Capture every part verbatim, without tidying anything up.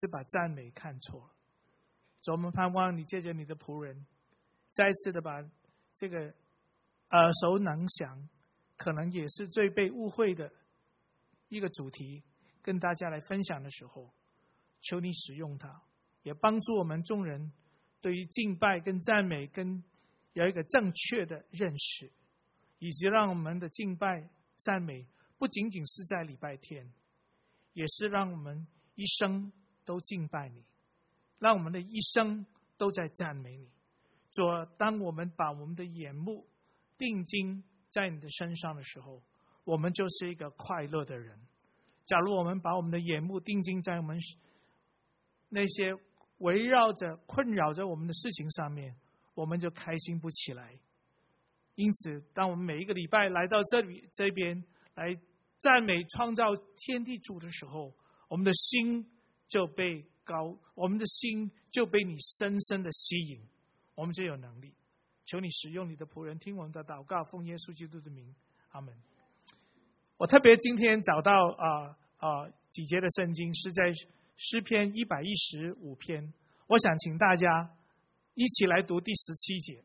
是把赞美看错了。主，我们盼望你借着你的仆人，再一次的把这个耳熟能详，可能也是最被误会的一个主题，跟大家来分享的时候，求你使用它，也帮助我们众人对于敬拜跟赞美跟有一个正确的认识，以及让我们的敬拜赞美不仅仅是在礼拜天，也是让我们一生都敬拜你，让我们的一生都在赞美你。主，当我们把我们的眼目定睛在你的身上的时候，我们就是一个快乐的人。假如我们把我们的眼目定睛在我们那些围绕着困扰着我们的事情上面，我们就开心不起来。因此当我们每一个礼拜来到这里这边来赞美创造天地主的时候，我们的心就被高，我们的心就被你深深的吸引，我们就有能力。求你使用你的仆人，听我们的祷告，奉耶稣基督的名，阿们。我特别今天找到啊啊、呃、几节的圣经是在诗篇一百一十五篇，我想请大家一起来读第十七节。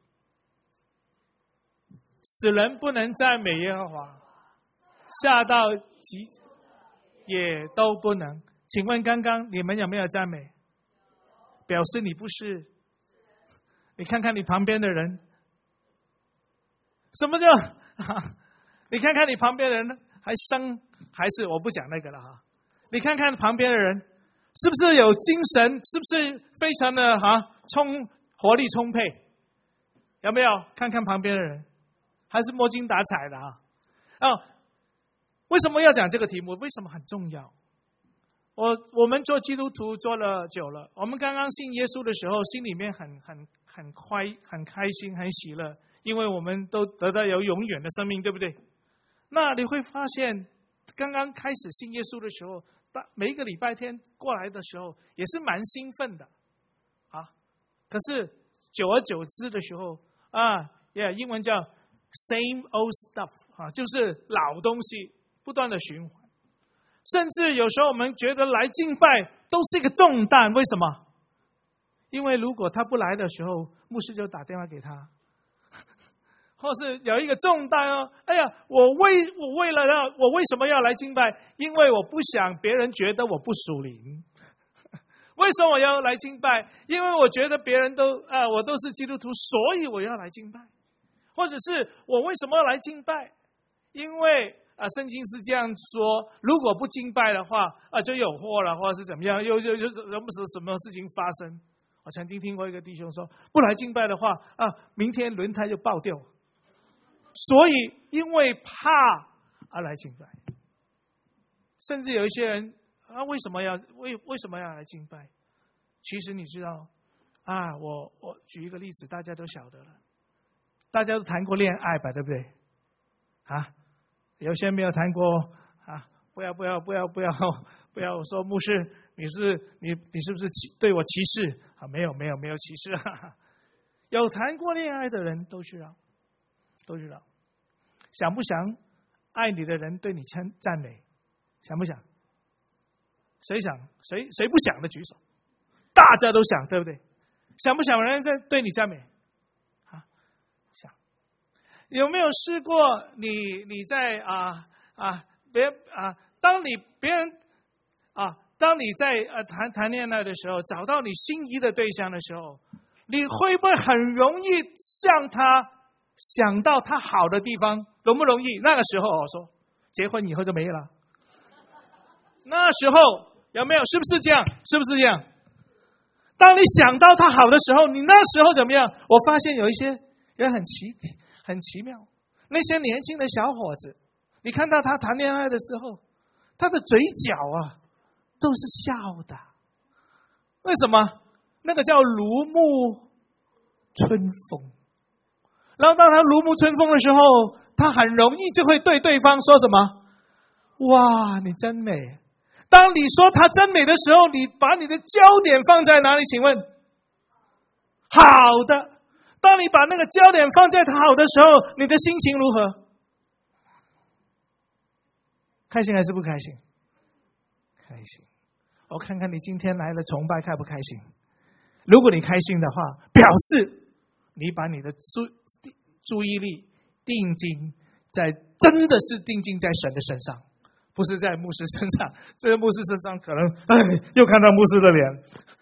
死人不能赞美耶和华，下到极也都不能。请问刚刚你们有没有赞美？表示你不是。你看看你旁边的人，什么叫？你看看你旁边的人还生还是我不讲那个了哈。你看看旁边的人是不是有精神？是不是非常的哈充活力充沛？有没有？看看旁边的人，还是摸金打彩的哈？哦，为什么要讲这个题目？为什么很重要？我我们做基督徒做了久了，我们刚刚信耶稣的时候，心里面很很很快很开心很喜乐，因为我们都得到有永远的生命，对不对？那你会发现，刚刚开始信耶稣的时候，每一个礼拜天过来的时候，也是蛮兴奋的啊。可是久而久之的时候啊，yeah, 英文叫 same old stuff 啊，就是老东西不断的循环。甚至有时候我们觉得来敬拜都是一个重担，为什么？因为如果他不来的时候，牧师就打电话给他，或是有一个重担哦，哎呀，我为我为了要我为什么要来敬拜？因为我不想别人觉得我不属灵。为什么我要来敬拜？因为我觉得别人都啊、呃，我都是基督徒，所以我要来敬拜。或者是我为什么要来敬拜？因为啊，圣经是这样说：如果不敬拜的话，啊，就有祸了，或者是怎么样，又又又什么什么事情发生？我曾经听过一个弟兄说，不来敬拜的话，啊，明天轮胎就爆掉。所以因为怕而来敬拜，甚至有一些人啊，为什么要为为什么要来敬拜？其实你知道啊，我我举一个例子，大家都晓得了，大家都谈过恋爱吧，对不对？啊。有些没有谈过啊！不要不要不要不要不要说牧师，你是你你是不是歧对我歧视啊？没有没有没有歧视啊！有谈过恋爱的人都知道，都知道。想不想爱你的人对你称赞美？想不想？谁想？谁谁不想的举手？大家都想，对不对？想不想人在对你赞美？有没有试过你你在啊啊别啊，当你别人啊，当你在呃谈谈恋爱的时候，找到你心仪的对象的时候，你会不会很容易向他想到他好的地方？容不容易？那个时候我说，结婚以后就没了。那时候有没有？是不是这样？是不是这样？当你想到他好的时候，你那时候怎么样？我发现有一些人很奇。很奇妙，那些年轻的小伙子，你看到他谈恋爱的时候，他的嘴角啊都是笑的。为什么？那个叫如沐春风。然后当他如沐春风的时候，他很容易就会对对方说什么？哇，你真美。当你说他真美的时候，你把你的焦点放在哪里？请问？好的。当你把那个焦点放在他好的时候，你的心情如何？开心还是不开心？开心。 我看看你今天来了崇拜开不开心？如果你开心的话，表示你把你的注注意力定睛在，真的是定睛在神的身上，不是在牧师身上。这个牧师身上可能，哎，又看到牧师的脸。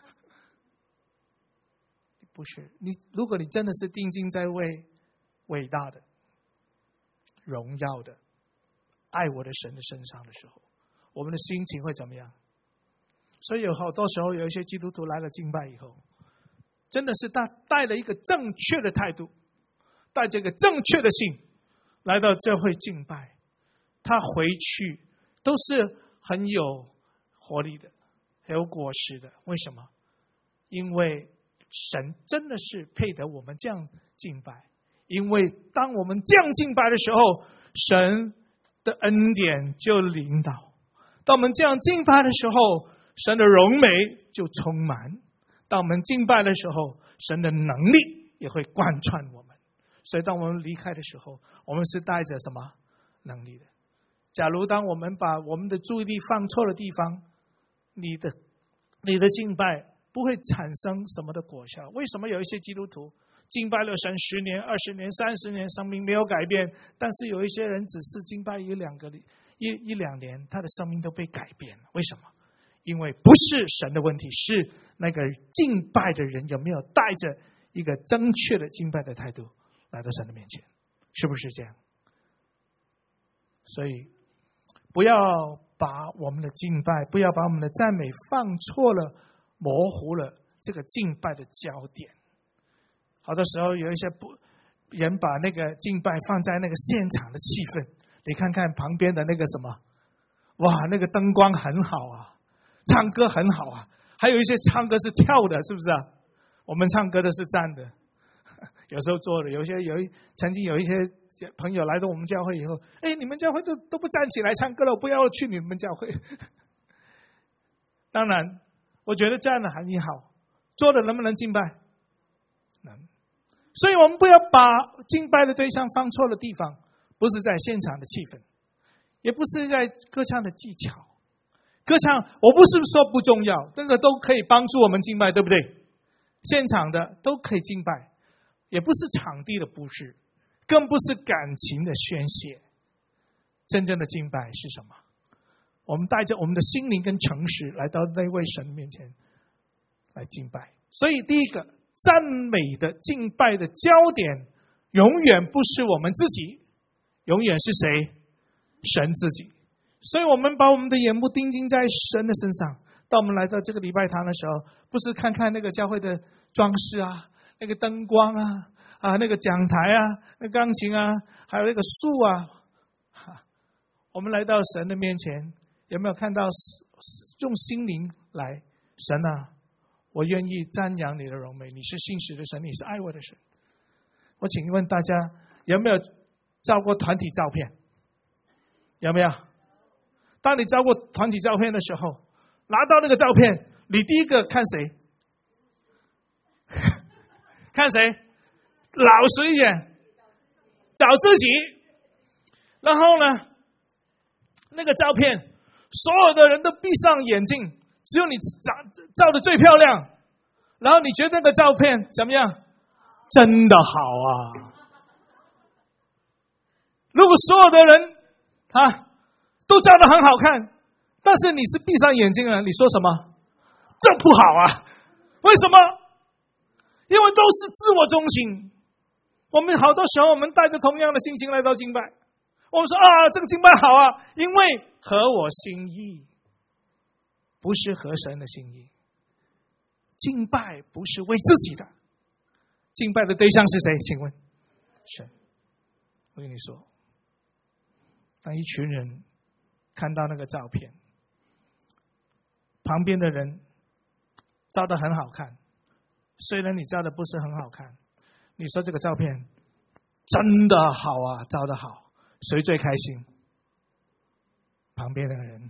不是你，如果你真的是定睛在为伟大的、荣耀的、爱我的神的身上的时候，我们的心情会怎么样？所以有好多时候，有一些基督徒来了敬拜以后，真的是带带了一个正确的态度，带着一个正确的心来到教会敬拜，他回去都是很有活力的，很有果实的。为什么？因为神真的是配得我们这样敬拜。因为当我们这样敬拜的时候，神的恩典就领导。当我们这样敬拜的时候，神的荣美就充满。当我们敬拜的时候，神的能力也会贯穿我们。所以当我们离开的时候，我们是带着什么能力的？假如当我们把我们的注意力放错的地方，你的你的敬拜不会产生什么的果效。为什么有一些基督徒敬拜了神十年、二十年、三十年，生命没有改变，但是有一些人只是敬拜一两个一一两年，他的生命都被改变了？为什么？因为不是神的问题，是那个敬拜的人有没有带着一个正确的敬拜的态度来到神的面前，是不是这样？所以不要把我们的敬拜，不要把我们的赞美放错了，模糊了这个敬拜的焦点。好多时候有一些不人把那个敬拜放在那个现场的气氛，你看看旁边的那个什么，哇，那个灯光很好啊，唱歌很好啊，还有一些唱歌是跳的，是不是啊？我们唱歌的是站的，有时候坐的。有些有一曾经有一些朋友来到我们教会以后，哎，你们教会都都不站起来唱歌了，我不要去你们教会。当然，我觉得站的很好，坐的能不能敬拜？能。所以我们不要把敬拜的对象放错了地方，不是在现场的气氛，也不是在歌唱的技巧。歌唱我不是说不重要，那个都可以帮助我们敬拜，对不对？现场的都可以敬拜，也不是场地的布置，更不是感情的宣泄。真正的敬拜是什么？我们带着我们的心灵跟诚实来到那位神面前来敬拜。所以第一个，赞美的敬拜的焦点永远不是我们自己，永远是谁？神自己。所以我们把我们的眼目定睛在神的身上。当我们来到这个礼拜堂的时候，不是看看那个教会的装饰啊，那个灯光啊，啊那个讲台啊，那钢琴啊，还有那个树啊，我们来到神的面前，有没有看到用心灵来？神啊，我愿意瞻仰你的荣美，你是信实的神，你是爱我的神。我请问大家有没有照过团体照片？有没有？当你照过团体照片的时候，拿到那个照片，你第一个看谁？看谁？老实一点，找自己。然后呢，那个照片，所有的人都闭上眼睛，只有你照照的最漂亮。然后你觉得那个照片怎么样？真的好啊！如果所有的人啊都照得很好看，但是你是闭上眼睛了，你说什么？这不好啊！为什么？因为都是自我中心。我们好多时候我们带着同样的心情来到敬拜，我们说啊，这个敬拜好啊，因为合我心意，不是合神的心意。敬拜不是为自己的，敬拜的对象是谁？请问神。我跟你说，当一群人看到那个照片，旁边的人照得很好看，虽然你照的不是很好看，你说这个照片真的好啊，照得好，谁最开心？旁边的人。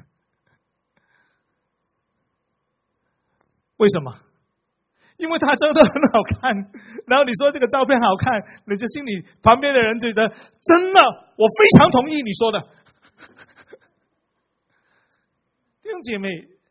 为什么？因为他照得很好看，然后你说这个照片好看，你就心里旁边的人觉得真的，我非常同意你说的。弟兄姐妹，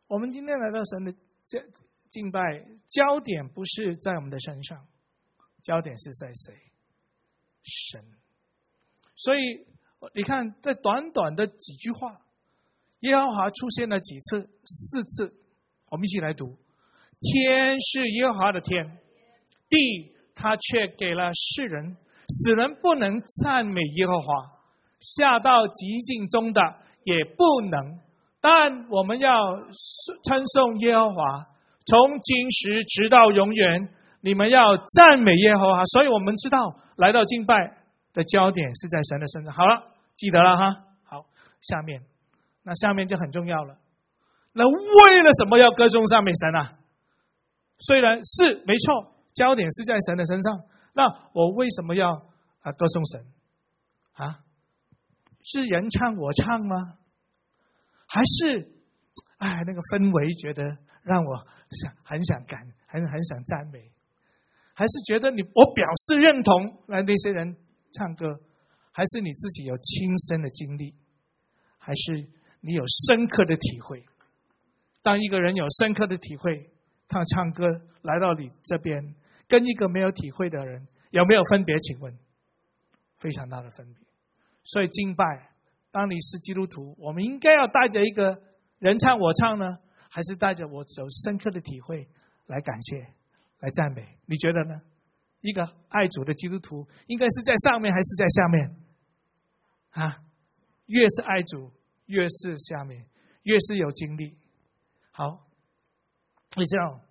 我们今天来到神的敬拜，焦点不是在我们的身上，焦点是在谁？神。所以你看，在短短的几句话，耶和华出现了几次？四次。我们一起来读：天是耶和华的天，地他却给了世人，使人不能赞美耶和华，下到极境中的也不能。但我们要称颂耶和华，从今时直到永远，你们要赞美耶和华。所以我们知道，来到敬拜的焦点是在神的身上。好了，记得了哈。好，下面，那下面就很重要了。那为了什么要歌颂赞美神啊？虽然是没错，焦点是在神的身上，那我为什么要啊歌颂神啊？是人唱我唱吗？还是哎那个氛围觉得让我想很想感很很想赞美？还是觉得你我表示认同来那些人唱歌？还是你自己有亲身的经历？还是你有深刻的体会？当一个人有深刻的体会，他唱歌来到你这边，跟一个没有体会的人有没有分别？请问，非常大的分别。所以敬拜，当你是基督徒，我们应该要带着一个人唱我唱呢，还是带着我有深刻的体会来感谢、来赞美？你觉得呢？一个爱主的基督徒，应该是在上面还是在下面？啊，越是爱主，越是下面，越是有经历。好，你知道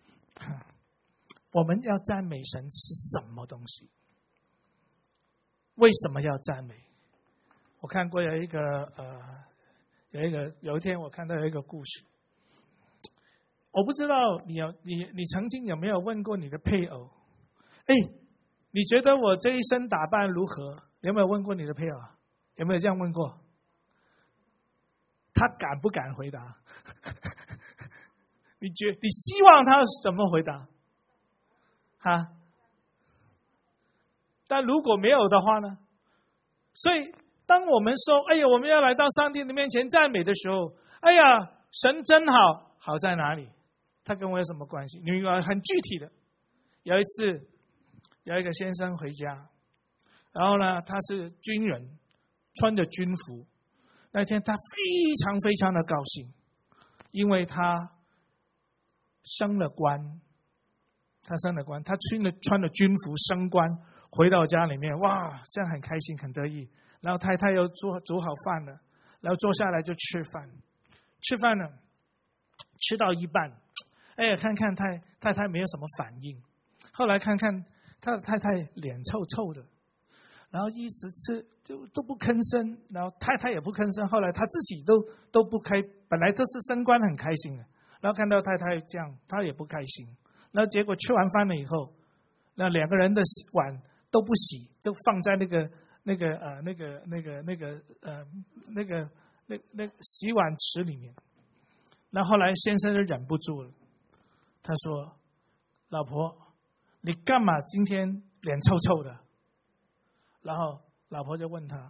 我们要赞美神是什么东西？为什么要赞美？我看过有一个呃，有一个有一天我看到有一个故事，我不知道你有你你曾经有没有问过你的配偶？哎，你觉得我这一身打扮如何？你有没有问过你的配偶？有没有这样问过？他敢不敢回答？你觉你希望他怎么回答？啊？但如果没有的话呢？所以当我们说哎呀我们要来到上帝的面前赞美的时候，哎呀神真好，好在哪里？他跟我有什么关系？你有很具体的。有一次有一个先生回家，然后呢他是军人，穿着军服。那天他非常非常的高兴，因为他升了官，他升了官，他穿了穿了军服升官，回到家里面，哇，这样很开心很得意。然后太太又做煮好饭了，然后坐下来就吃饭，吃饭呢，吃到一半，哎呀，看看太太太没有什么反应，后来看看他的太太脸臭臭的。然后一直吃就都不吭声，然后太太也不吭声，后来他自己都都不开，本来都是升官很开心的，然后看到太太这样，他也不开心。然后结果吃完饭了以后，那两个人的碗都不洗，就放在那个那个呃那个那个那个呃那个那那洗碗池里面。那后来先生就忍不住了，他说：“老婆，你干嘛今天脸臭臭的？”然后老婆就问他，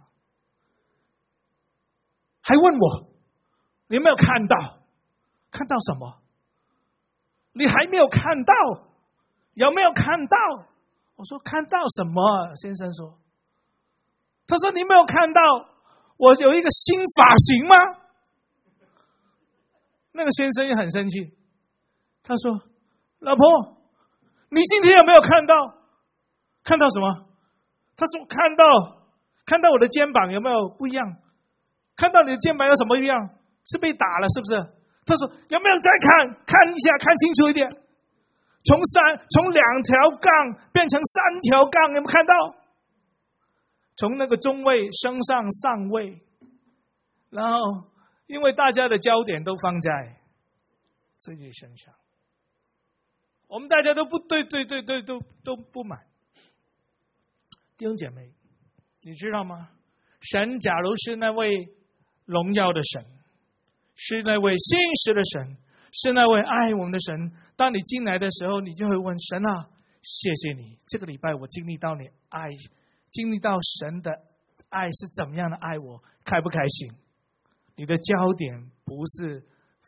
还问我你有没有看到？看到什么？你还没有看到？有没有看到？我说看到什么？先生说，他说你没有看到我有一个新发型吗？那个先生也很生气，他说老婆，你今天有没有看到？看到什么？他说看到，看到我的肩膀有没有不一样？看到你的肩膀有什么不一样？是被打了是不是？他说有没有再看？看一下，看清楚一点。从三从两条杠变成三条杠，有没有看到？从那个中位升上上位，然后因为大家的焦点都放在自己身上，我们大家都不对对对对都都不满。弟兄姐妹，你知道吗？神假如是那位荣耀的神，是那位信实的神，是那位爱我们的神，当你进来的时候，你就会问神啊，谢谢你，这个礼拜我经历到你爱，经历到神的爱是怎么样的爱我，开不开心？你的焦点不是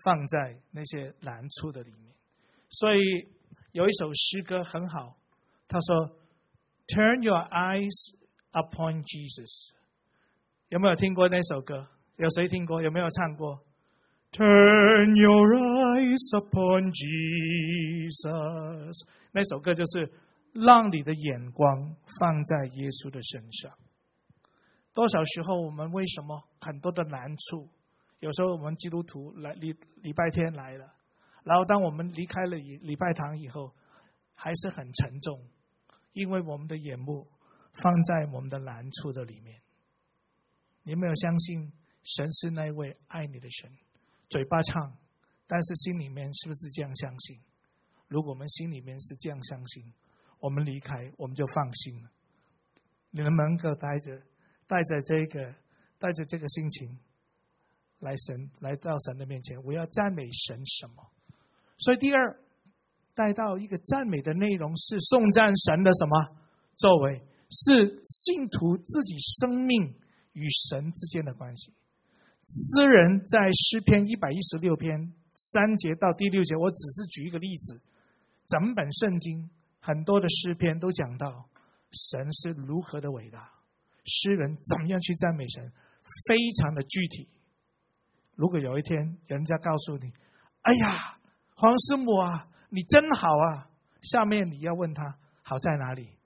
放在那些难处的里面。所以有一首诗歌很好，他说 Turn your eyes upon Jesus。 有没有听过那首歌？有谁听过？有没有唱过？ Turn your eyes upon Jesus。 那首歌就是让你的眼光放在耶稣的身上。多少时候我们为什么很多的难处，有时候我们基督徒来礼礼拜天来了，然后当我们离开了礼拜堂以后，还是很沉重，因为我们的眼目放在我们的难处的里面。你有没有相信神是那位爱你的神？嘴巴唱，但是心里面是不是这样相信？如果我们心里面是这样相信，我们离开我们就放心了。你能不能够带着带着这个带着这个心情来神来到神的面前？我要赞美神什么？所以第二，带到一个赞美的内容是颂赞神的什么作为，是信徒自己生命与神之间的关系。诗人在诗篇一百一十六篇三节到第六节，我只是举一个例子，整本圣经很多的诗篇都讲到神是如何的伟大，诗人怎么样去赞美神，非常的具体。如果有一天人家告诉你，哎呀，黄师母啊，你真好啊，下面你要问他好在哪里？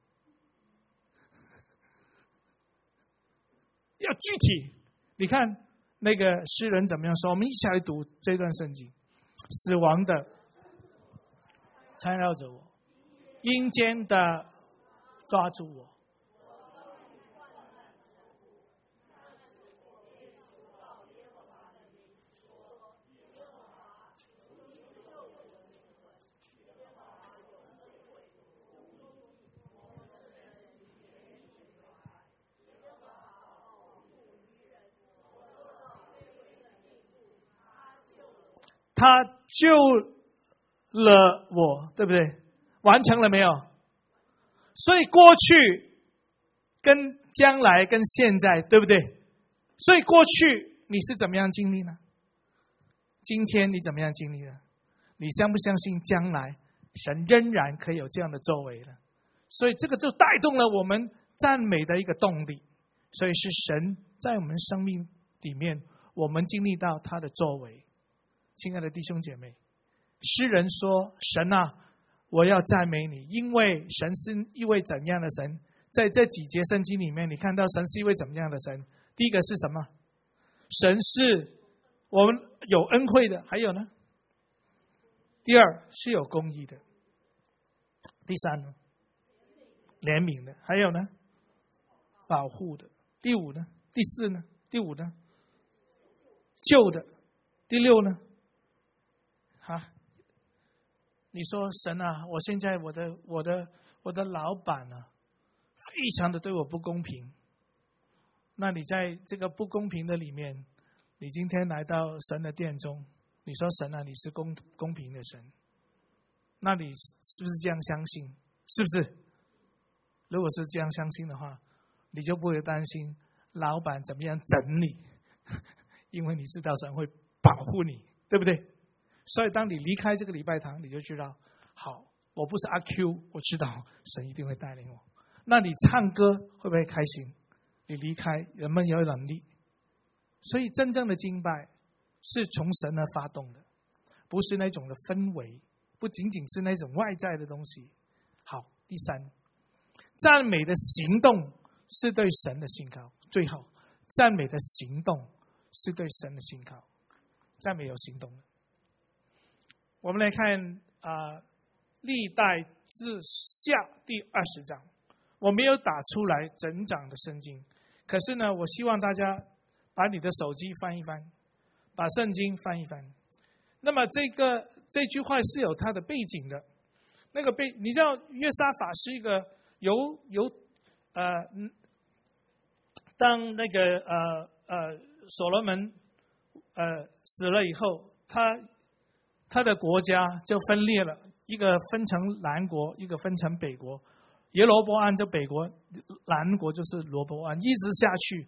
要具体。你看那个诗人怎么样说？我们一起来读这段圣经。死亡的缠绕着我，阴间的抓住我，他救了我，对不对？完成了没有？所以过去跟将来跟现在，对不对？所以过去你是怎么样经历呢？今天你怎么样经历呢？你相不相信将来神仍然可以有这样的作为呢？所以这个就带动了我们赞美的一个动力。所以是神在我们生命里面，我们经历到他的作为。亲爱的弟兄姐妹，诗人说，神啊，我要赞美你，因为神是一位怎样的神？在这几节圣经里面，你看到神是一位怎么样的神？第一个是什么？神是我们有恩惠的，还有呢？第二是有公义的，第三呢？怜悯的，还有呢？保护的，第五呢？第四呢？第五呢？救的，第六呢？啊，你说神啊，我现在我的我的我的老板啊，非常的对我不公平。那你在这个不公平的里面，你今天来到神的殿中，你说神啊，你是公公平的神，那你是不是这样相信？是不是？如果是这样相信的话，你就不会担心老板怎么样整你，因为你知道神会保护你，对不对？所以当你离开这个礼拜堂，你就知道，好，我不是阿 Q， 我知道神一定会带领我。那你唱歌会不会开心？你离开，人们有能力。所以真正的敬拜是从神而发动的，不是那种的氛围，不仅仅是那种外在的东西。好，第三，赞美的行动是对神的信靠。最后，赞美的行动是对神的信靠。赞美有行动的。我们来看啊、呃，历代志下第二十章，我没有打出来整章的圣经，可是呢，我希望大家把你的手机翻一翻，把圣经翻一翻。那么这个这句话是有它的背景的，那个背，你知道约沙法是一个由由呃，当那个呃呃所罗门呃死了以后，他。他的国家就分裂了，一个分成南国，一个分成北国。耶罗波安就北国，南国就是罗波安，一直下去，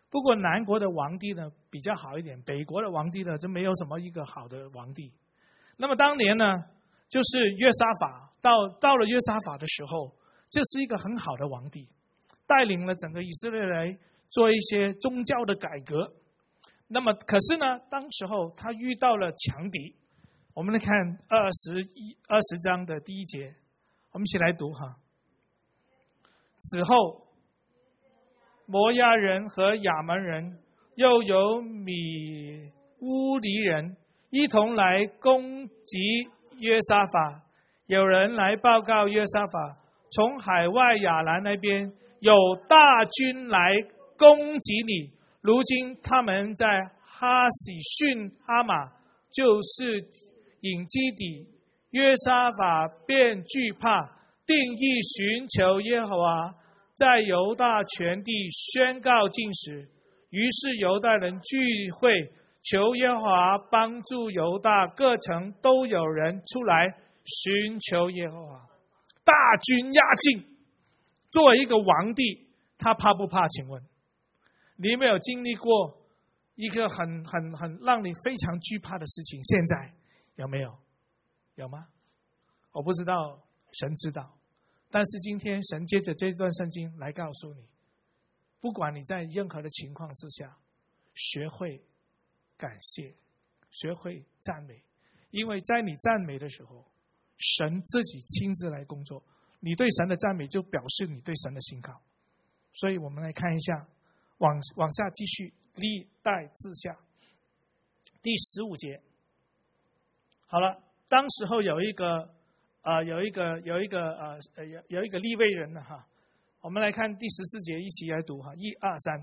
不过南国的皇帝呢比较好一点，北国的皇帝呢就没有什么一个好的皇帝。那么当年呢，就是约沙法到到了约沙法的时候，这是一个很好的皇帝，带领了整个以色列来做一些宗教的改革。那么可是呢，当时候他遇到了强敌。我们来看二十一二十章的第一节，我们一起来读哈。此后，摩押人和亚门人，又有米乌尼人一同来攻击约沙法。有人来报告约沙法，从海外亚兰那边有大军来攻击你。如今他们在哈喜逊哈马，就是隐基底。约沙法便惧怕，定义寻求耶和华，在犹大全地宣告禁食。于是犹大人聚会，求耶和华帮助犹大各城都有人出来寻求耶和华。大军压境，作为一个皇帝，他怕不怕？请问你有没有经历过一个很很很让你非常惧怕的事情？现在有没有？有吗？我不知道，神知道。但是今天神接着这段圣经来告诉你，不管你在任何的情况之下，学会感谢，学会赞美，因为在你赞美的时候，神自己亲自来工作。你对神的赞美就表示你对神的信靠。所以我们来看一下，往往下继续，历代志下第十五节。好了，当时候有一个呃有一个有一个呃有有一个利未人呢哈，我们来看第十四节，一起来读哈，一二三。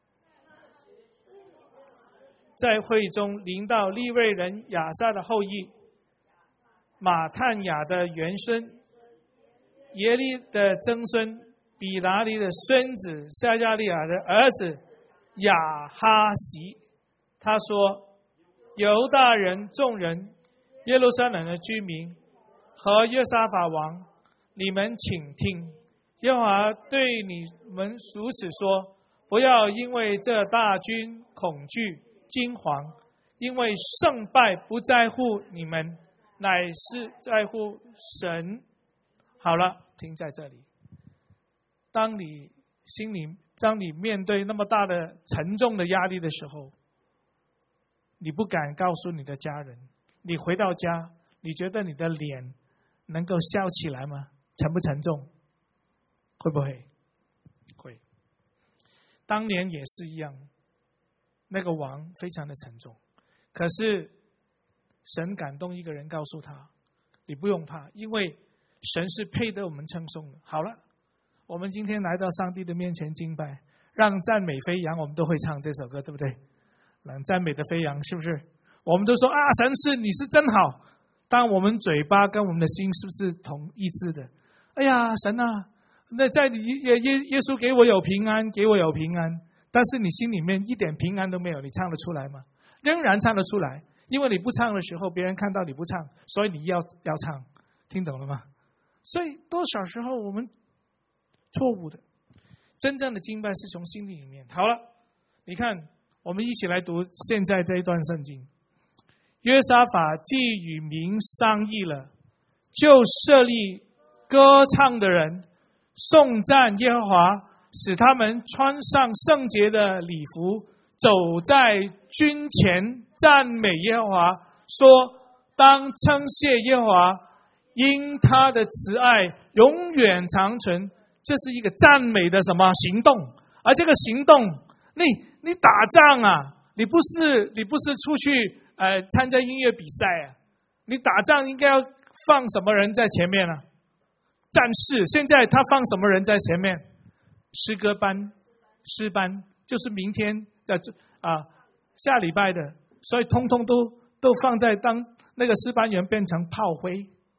在会中临到利未人亚撒的后裔马探雅的元孙耶利的曾孙比拿利的孙子撒加利亚的儿子亚哈席，他说：犹大人众人耶路撒冷的居民和约沙法王，你们请听，耶和华对你们如此说：不要因为这大军恐惧惊惶，因为胜败不在乎你们，乃是在乎神。好了，停在这里。当你心里，当你面对那么大的沉重的压力的时候，你不敢告诉你的家人，你回到家，你觉得你的脸能够笑起来吗？沉不沉重？会不会？会。当年也是一样，那个王非常的沉重，可是神感动一个人，告诉他：你不用怕，因为神是配得我们称颂的。好了，我们今天来到上帝的面前敬拜，让赞美飞扬，我们都会唱这首歌，对不对？让赞美的飞扬，是不是？我们都说啊，神是你是真好。当我们嘴巴跟我们的心是不是同一致的？哎呀，神啊，那在你耶耶耶稣给我有平安，给我有平安。但是你心里面一点平安都没有，你唱得出来吗？仍然唱得出来，因为你不唱的时候，别人看到你不唱，所以你要要唱，听懂了吗？所以多少时候我们错误的，真正的敬拜是从心里里面。好了，你看，我们一起来读现在这一段圣经。约沙法既与民商议了，就设立歌唱的人，颂赞耶和华，使他们穿上圣洁的礼服，走在军前赞美耶和华，说：当称谢耶和华，因他的慈爱永远长存。这是一个赞美的什么行动？而这个行动，你你打仗啊，你不是你不是出去呃参加音乐比赛啊，你打仗应该要放什么人在前面啊？战士。现在他放什么人在前面？诗歌班、诗班，就是明天在啊下礼拜的，所以通通都都放在当那个诗班员变成炮灰。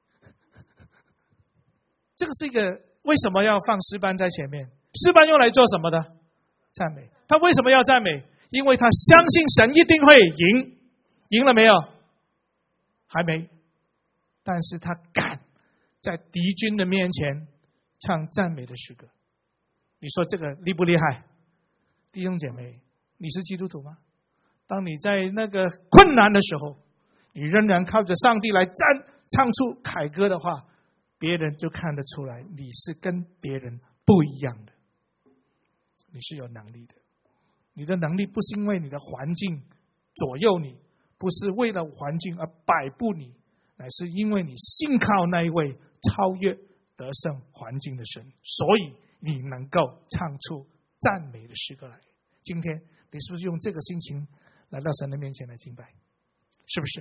这个是一个为什么要放诗班在前面？诗班用来做什么的？赞美。他为什么要赞美？因为他相信神一定会赢。赢了没有？还没。但是他敢在敌军的面前唱赞美的诗歌。你说这个厉不厉害？弟兄姐妹， 你是基督徒吗？当你在那个困难的时候，你仍然靠着上帝来赞唱出凯歌的话，别人就看得出来你是跟别人不一样的，你是有能力的。你的能力不是因为你的环境左右你，不是为了环境而摆布你，乃是因为你信靠那一位超越得胜环境的神，所以你能够唱出赞美的诗歌来。今天你是不是用这个心情来到神的面前来敬拜？是不是？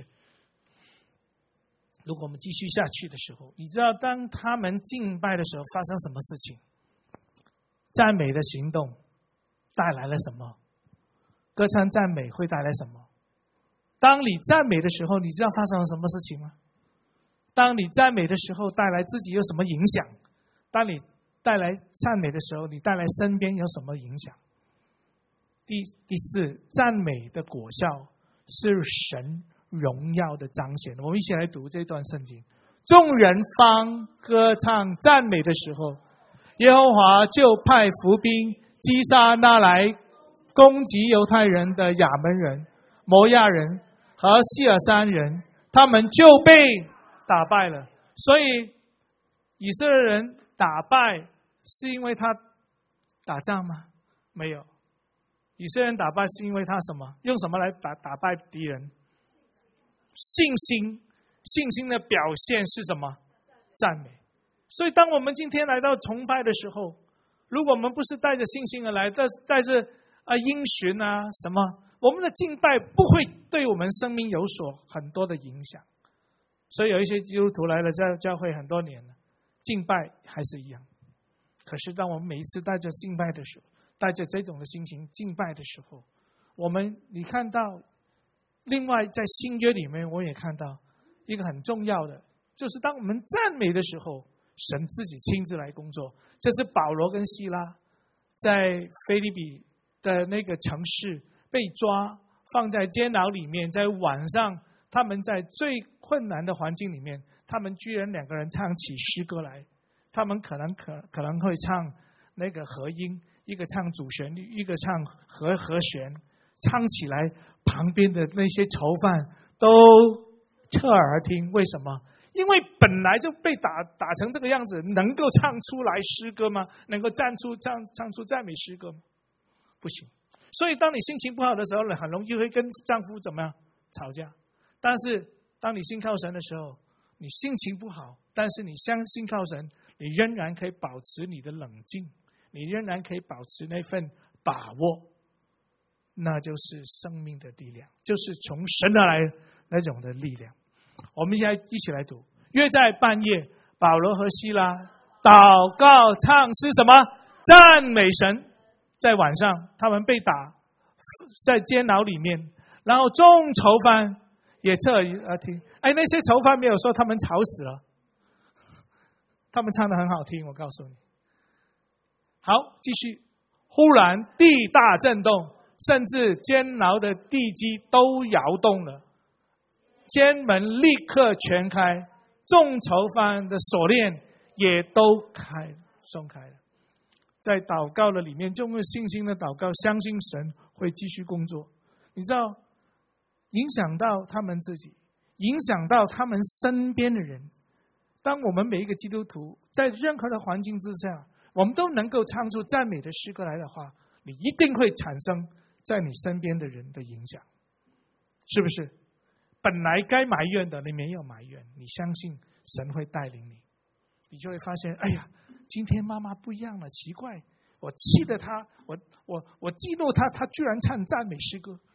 如果我们继续下去的时候，你知道当他们敬拜的时候发生什么事情？赞美的行动带来了什么？歌唱赞美会带来什么？当你赞美的时候，你知道发生了什么事情吗？当你赞美的时候，带来自己有什么影响？当你带来赞美的时候，你带来身边有什么影响？第第四，赞美的果效是神荣耀的彰显。我们一起来读这段圣经。众人方歌唱赞美的时候，耶和华就派伏兵击杀那来攻击犹太人的亚门人、摩亚人和西尔山人，他们就被打败了。所以以色列人打败是因为他打仗吗？没有。以色列人打败是因为他什么？用什么来打打败敌人？信心。信心的表现是什么？赞美。所以当我们今天来到崇拜的时候，如果我们不是带着信心而来，带带着啊因循啊什么，我们的敬拜不会对我们生命有所很多的影响。所以有一些基督徒来了教教会很多年了，敬拜还是一样。可是当我们每一次带着敬拜的时候，带着这种的心情敬拜的时候，我们你看到，另外在新约里面我也看到一个很重要的，就是当我们赞美的时候，神自己亲自来工作。这是保罗跟希拉在腓立比的那个城市被抓，放在监牢里面，在晚上他们在最困难的环境里面，他们居然两个人唱起诗歌来。他们可能可可能会唱那个和音，一个唱主旋律，一个唱和和弦，唱起来旁边的那些囚犯都侧耳听。为什么？因为本来就被打打成这个样子，能够唱出来诗歌吗？能够站出唱唱出赞美诗歌吗？不行。所以当你心情不好的时候，很容易会跟丈夫怎么样吵架。但是当你信靠神的时候，你心情不好，但是你相信靠神，你仍然可以保持你的冷静，你仍然可以保持那份把握，那就是生命的力量，就是从神而来那种的力量。我们现在一起来读。约在半夜，保罗和希拉祷告唱诗什么？赞美神。在晚上他们被打，在监牢里面，然后众囚犯也侧耳听。哎，那些囚犯没有说他们吵死了，他们唱得很好听，我告诉你。好，继续。忽然地大震动，甚至监牢的地基都摇动了，监门立刻全开，众囚犯的锁链也都开松开了。在祷告的里面，就用信心的祷告，相信神会继续工作。你知道，影响到他们自己，影响到他们身边的人。当我们每一个基督徒在任何的环境之下，我们都能够唱出赞美的诗歌来的话，你一定会产生在你身边的人的影响，是不是？本来该埋怨的，你没有埋怨，你相信神会带领你，你就会发现，哎呀，今天妈妈不一样了，奇怪，我气得她，我我我激怒她，她居然唱赞美诗歌。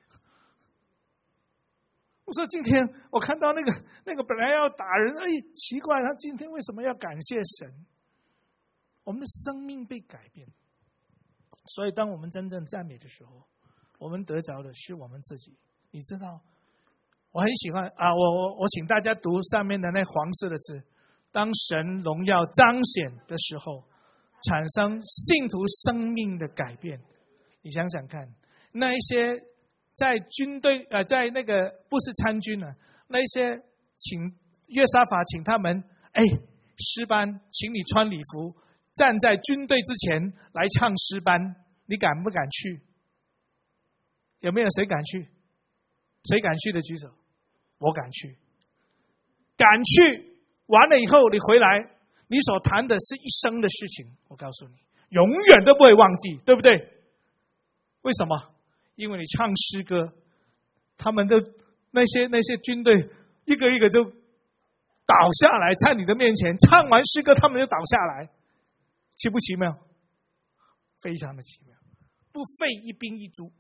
我说今天我看到那个那个本来要打人，哎，奇怪，他今天为什么要感谢神？我们的生命被改变。所以当我们真正赞美的时候，我们得着的是我们自己。你知道，我很喜欢啊，我我我请大家读上面的那黄色的字。当神荣耀彰显的时候，产生信徒生命的改变。你想想看，那一些在军队呃，在那个不是参军啊，那一些请约沙法请他们，哎，诗班，请你穿礼服，站在军队之前来唱诗班，你敢不敢去？ 有没有谁敢去？谁敢去的举手？我敢去。敢去完了以后，你回来，你所谈的是一生的事情。我告诉你，永远都不会忘记，对不对？为什么？因为你唱诗歌，他们的那些那些军队一个一个就倒下来，在你的面前唱完诗歌，他们就倒下来，奇不奇妙？非常的奇妙，不费一兵一卒。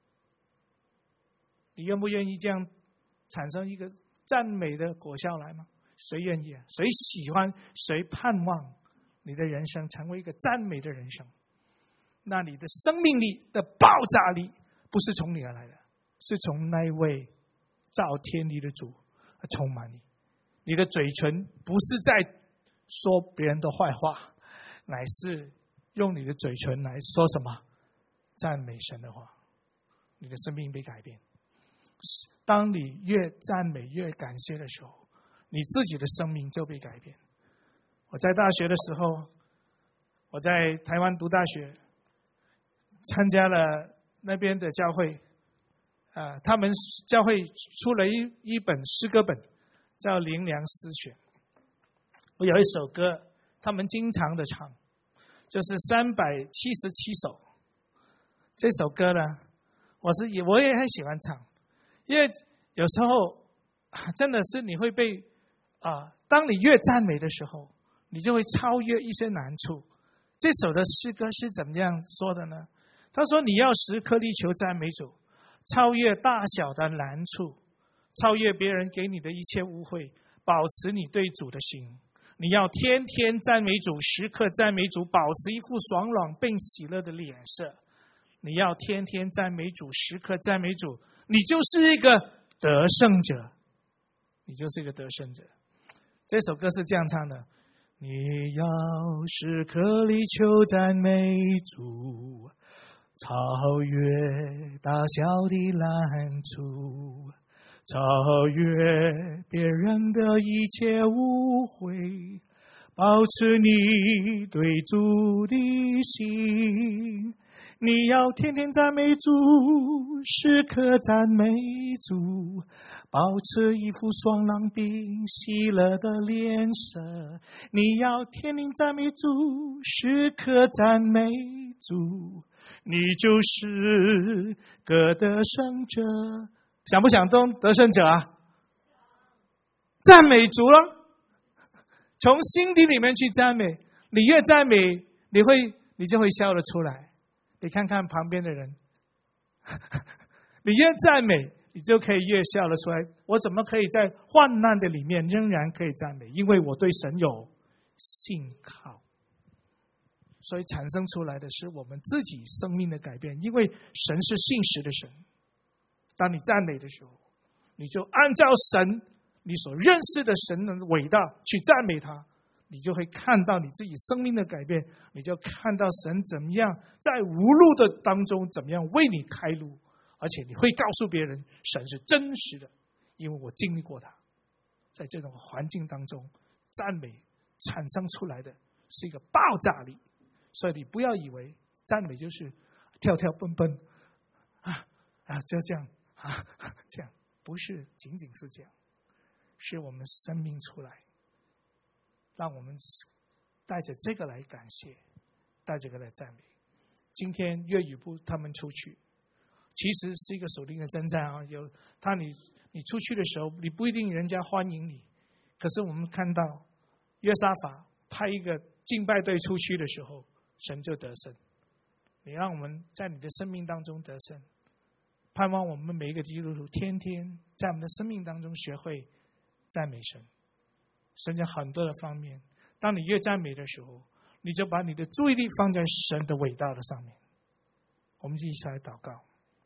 你愿不愿意这样产生一个赞美的果效来吗？谁愿意啊？谁喜欢？谁盼望你的人生成为一个赞美的人生？那你的生命力的爆炸力不是从你而来的，是从那位造天地的主充满你。你的嘴唇不是在说别人的坏话，乃是用你的嘴唇来说什么？赞美神的话。你的生命被改变。当你越赞美越感谢的时候，你自己的生命就被改变。我在大学的时候，我在台湾读大学，参加了那边的教会，呃，他们教会出了一一本诗歌本，叫《灵粮诗选》。我有一首歌，他们经常的唱，就是三百七十七首。这首歌呢，我是也我也很喜欢唱，因为有时候真的是你会被啊、呃，当你越赞美的时候，你就会超越一些难处。这首的诗歌是怎么样说的呢？他说：“你要时刻力求赞美主，超越大小的难处，超越别人给你的一切误会，保持你对主的心。你要天天赞美主，时刻赞美主，保持一副爽朗并喜乐的脸色。你要天天赞美主，时刻赞美主，你就是一个得胜者，你就是一个得胜者。”这首歌是这样唱的：你要时刻力求赞美主，超越大小的难处，超越别人的一切误会，保持你对主的心。你要天天赞美主，时刻赞美主，保持一副爽朗并喜乐的脸色。你要天天赞美主，时刻赞美主，你就是个得胜者。想不想当得胜者啊？赞美主了，从心底里面去赞美。你越赞美，你会你就会笑得出来。你看看旁边的人，你越赞美，你就可以越笑得出来。我怎么可以在患难的里面仍然可以赞美？因为我对神有信靠，所以产生出来的是我们自己生命的改变。因为神是信实的神，当你赞美的时候，你就按照神你所认识的神的伟大去赞美他，你就会看到你自己生命的改变，你就看到神怎么样在无路的当中怎么样为你开路，而且你会告诉别人神是真实的，因为我经历过它。在这种环境当中，赞美产生出来的是一个爆炸力，所以你不要以为赞美就是跳跳蹦蹦啊啊就这样啊这样，不是仅仅是这样，是我们生命出来，让我们带着这个来感谢，带着这个来赞美。今天粤语部他们出去，其实是一个属灵的征战啊。有他你你出去的时候，你不一定人家欢迎你，可是我们看到约沙法派一个敬拜队出去的时候，神就得胜。你让我们在你的生命当中得胜，盼望我们每一个基督徒天天在我们的生命当中学会赞美神。神在很多的方面，当你越赞美的时候，你就把你的注意力放在神的伟大的上面。我们一起来祷告。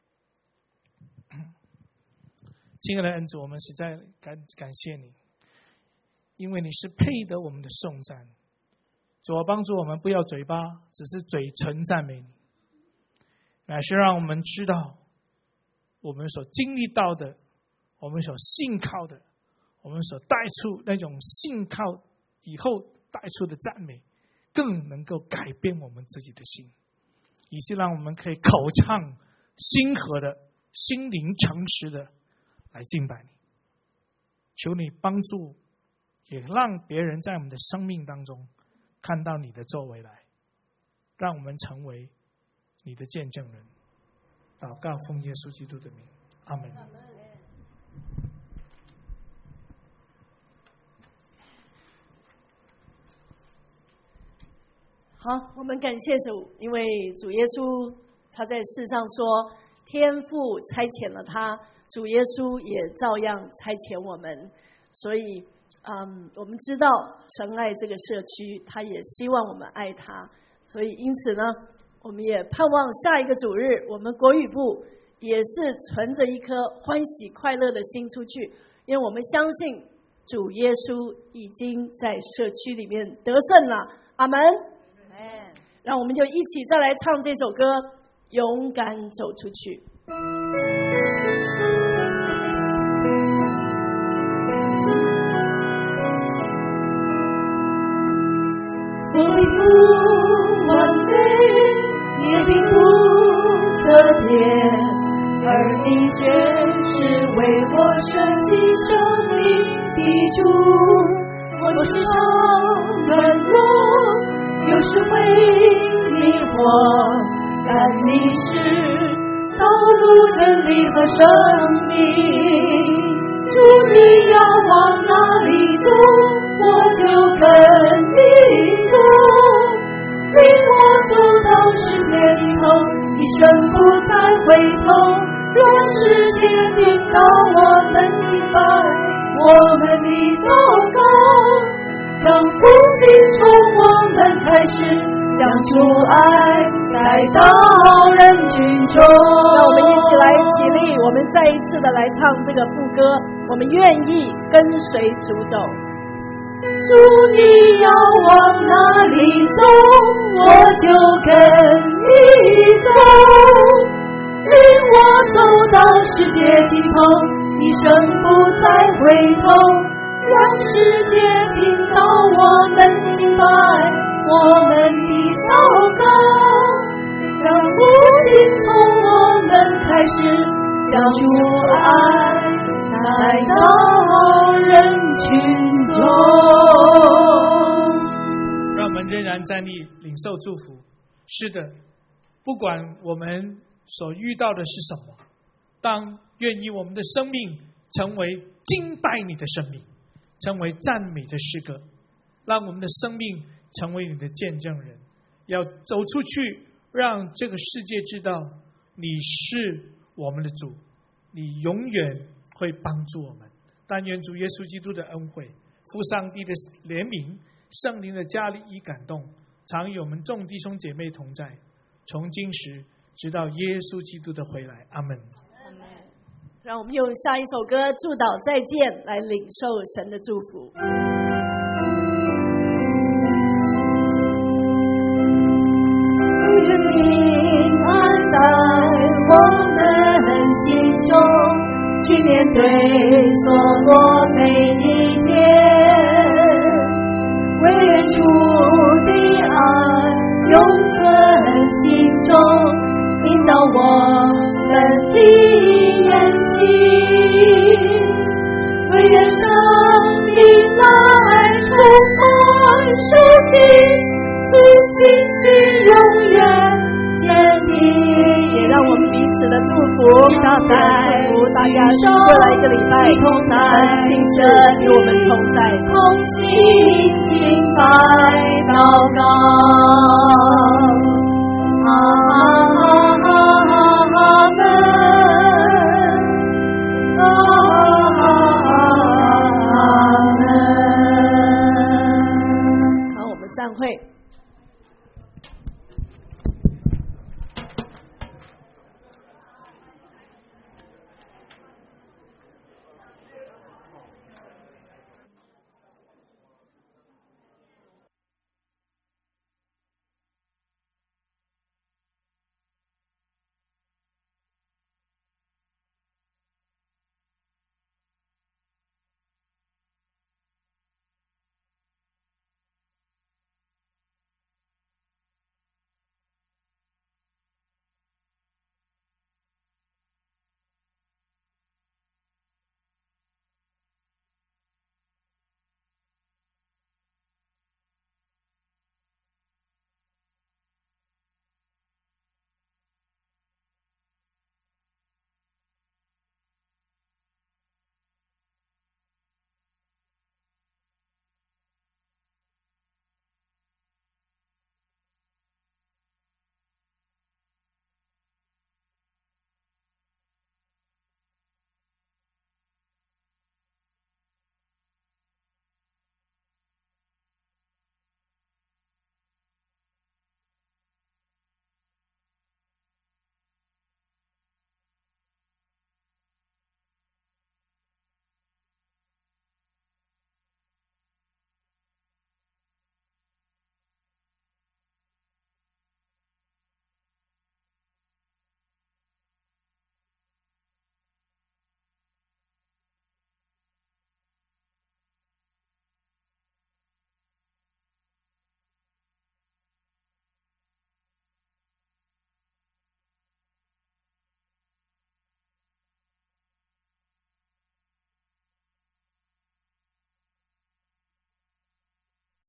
亲爱的恩主，我们实在感感谢你，因为你是配得我们的颂赞。主啊，帮助我们不要嘴巴只是嘴唇赞美你，乃是让我们知道我们所经历到的，我们所信靠的，我们所带出那种信靠以后带出的赞美，更能够改变我们自己的心，以致让我们可以口唱心和的心灵诚实的来敬拜你。求你帮助，也让别人在我们的生命当中看到你的作为来，让我们成为你的见证人。祷告奉耶稣基督的名，阿门。 好，我们感谢主，因为主耶稣他在世上说，天父差遣了他，主耶稣也照样差遣我们。所以，嗯，我们知道神爱这个社区，他也希望我们爱他。所以，因此呢，我们也盼望下一个主日，我们国语部也是存着一颗欢喜快乐的心出去，因为我们相信主耶稣已经在社区里面得胜了。阿门。让我们就一起再来唱这首歌，勇敢走出去。 我不完美，也并不特别，而你却是为我舍弃生命的主。我时常软弱，有时会迷惑，但你是道路、真理和生命。主，你要往哪里走，我就跟你走。领我走到世界尽头，一生不再回头。让世界听到我们敬拜，我们的祷告。将复兴从我们开始，将主爱带到人群中。 让我们一起来起立，我们再一次的来唱这个副歌，我们愿意跟随主走。 主，你要往哪里走，我就跟你走。领我走到世界尽头，一生不再回头。让世界听到我们敬拜，我们的祷告。让复兴从我们开始，将主爱带到人群中。 让我们仍然站立领受祝福。是的，不管我们所遇到的是什么，当愿意我们的生命成为敬拜你的生命，成为赞美的诗歌，让我们的生命成为你的见证人，要走出去，让这个世界知道你是我们的主，你永远会帮助我们。但愿主耶稣基督的恩惠、父上帝的怜悯、圣灵的加力与感动，常与我们众弟兄姐妹同在，从今时直到耶稣基督的回来。阿们。 让我们用下一首歌《祝祷再见》来领受神的祝福。 愿平安在我们心中，去面对所过每一天。唯愿主的爱永存心中，引导我们的言行。唯愿生命来充满生命，此信心永远坚定。 也让我们彼此的祝福，大家祝福大家未来一个礼拜同在， 亲身与我们同在， 同心敬拜祷告。阿门。 好，我们散会。